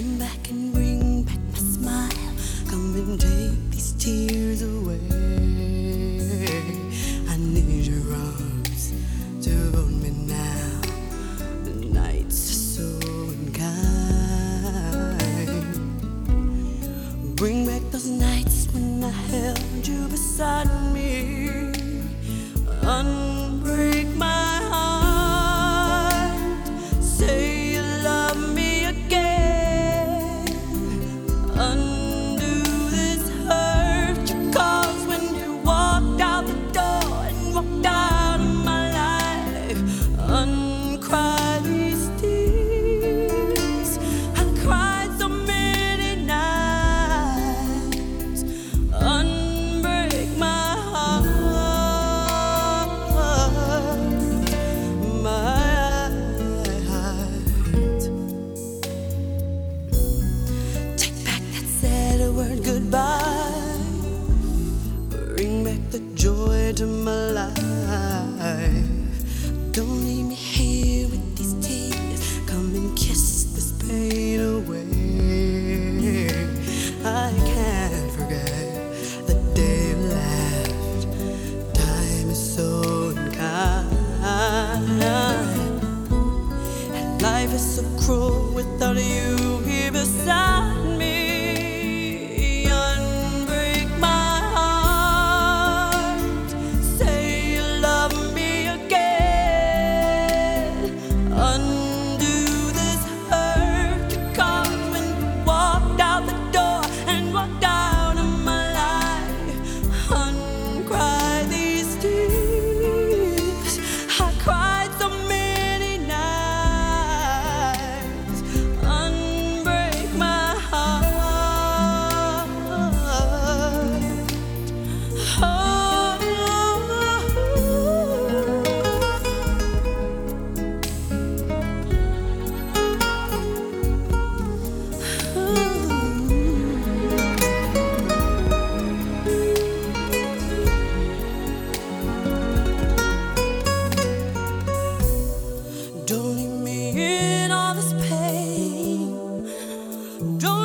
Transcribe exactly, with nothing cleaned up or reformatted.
Come back and bring back my smile. Come and take these tears away. I need your arms to hold me now. The nights are so unkind. Bring back those nights when I held you beside me. Unbreak my heart. Say you love me again. Undo this hurt you caused when you walked out the door and walked out of my life. Uncry these tears. I cried so many nights. Unbreak my heart. Goodbye. Bring back the joy to my life. Don't leave me here with these tears. Come and kiss this pain away. I can't forget the day you left. Time is so unkind, and life is so cruel without you here beside me. Don't leave me in all this pain. Don't